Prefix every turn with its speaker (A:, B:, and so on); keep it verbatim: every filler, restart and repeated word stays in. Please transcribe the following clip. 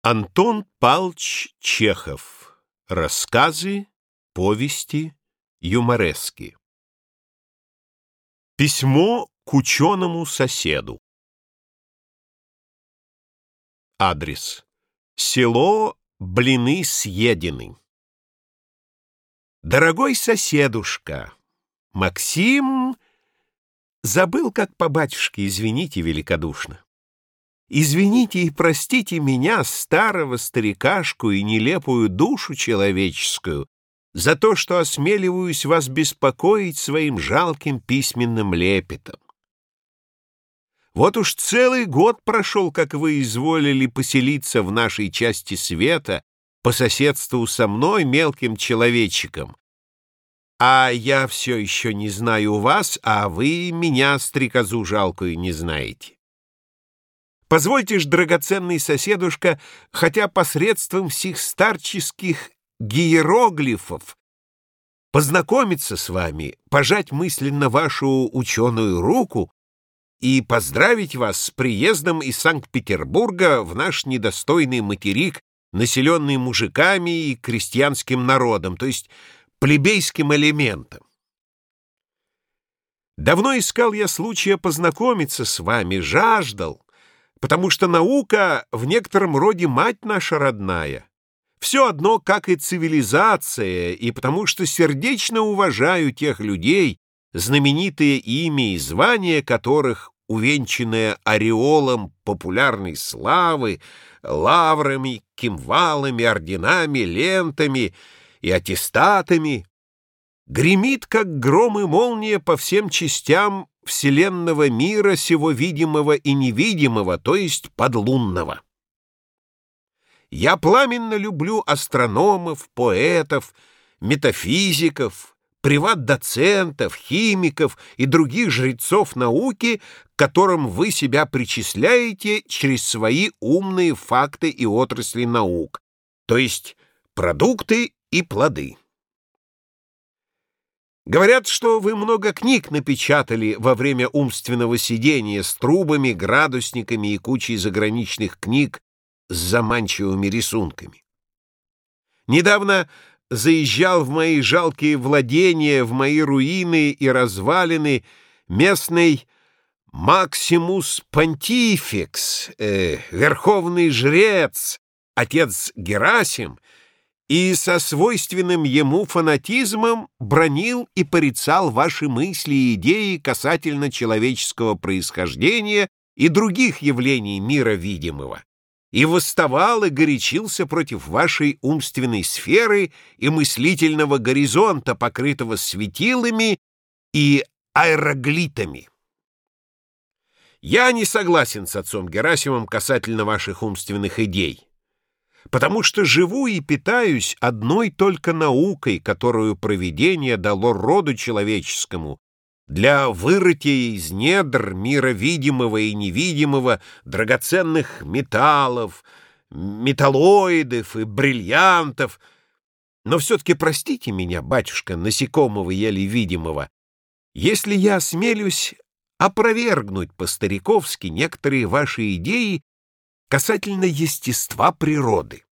A: Антон Палч Чехов. Рассказы, повести, юморески. Письмо к ученому-соседу. Адрес: село Блины-Съедены. Дорогой соседушка, Максим забыл, как по батюшке, извините великодушно. Извините и простите меня, старого старикашку и нелепую душу человеческую, за то, что осмеливаюсь вас беспокоить своим жалким письменным лепетом. Вот уж целый год прошел, как вы изволили поселиться в нашей части света по соседству со мной, мелким человечиком, а я все еще не знаю вас, а вы меня, стрекозу жалкую, не знаете. Позвольте ж, драгоценный соседушка, хотя посредством сих старческих гиероглифов познакомиться с вами, пожать мысленно вашу ученую руку и поздравить вас с приездом из Санкт-Петербурга в наш недостойный материк, населенный мужиками и крестьянским народом, то есть плебейским элементом. Давно искал я случая познакомиться с вами, жаждал, потому что наука в некотором роде мать наша родная. Все одно, как и цивилизация, и потому что сердечно уважаю тех людей, знаменитые имя и звания которых, увенчанные ореолом популярной славы, лаврами, кимвалами, орденами, лентами и аттестатами, гремит, как гром и молния, по всем частям вселенного мира сего видимого и невидимого, то есть подлунного. Я пламенно люблю астрономов, поэтов, метафизиков, приват-доцентов, химиков и других жрецов науки, к которым вы себя причисляете через свои умные факты и отрасли наук, то есть продукты и плоды. Говорят, что вы много книг напечатали во время умственного сидения с трубами, градусниками и кучей заграничных книг с заманчивыми рисунками. Недавно заезжал в мои жалкие владения, в мои руины и развалины местный Максимус Понтификс, э, верховный жрец, отец Герасим, и со свойственным ему фанатизмом бранил и порицал ваши мысли и идеи касательно человеческого происхождения и других явлений мира видимого, и восставал и горячился против вашей умственной сферы и мыслительного горизонта, покрытого светилами и аэроглитами. Я не согласен с отцом Герасимом касательно ваших умственных идей, потому что живу и питаюсь одной только наукой, которую провидение дало роду человеческому для вырытия из недр мира видимого и невидимого драгоценных металлов, металлоидов и бриллиантов. Но все-таки простите меня, батюшка, насекомого еле видимого, если я осмелюсь опровергнуть по-стариковски некоторые ваши идеи касательно естества природы.